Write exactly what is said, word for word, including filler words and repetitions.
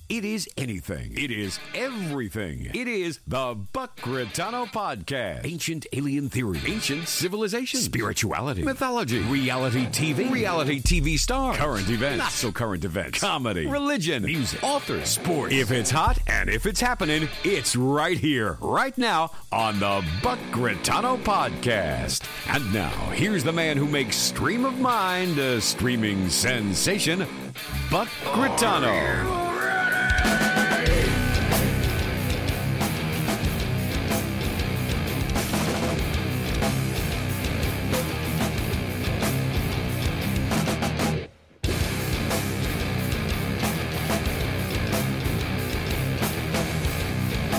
It is anything. It is everything. It is the Buck Gritano Podcast. Ancient alien theory. Ancient civilization. Spirituality. Mythology. Reality T V. Reality T V star. Current events. Not so current events. Comedy. Religion. Music. Authors. Sports. If it's hot and if it's happening, it's right here, right now on the Buck Gritano Podcast. And now, here's the man who makes Stream of Mind a streaming sensation, Buck Gritano.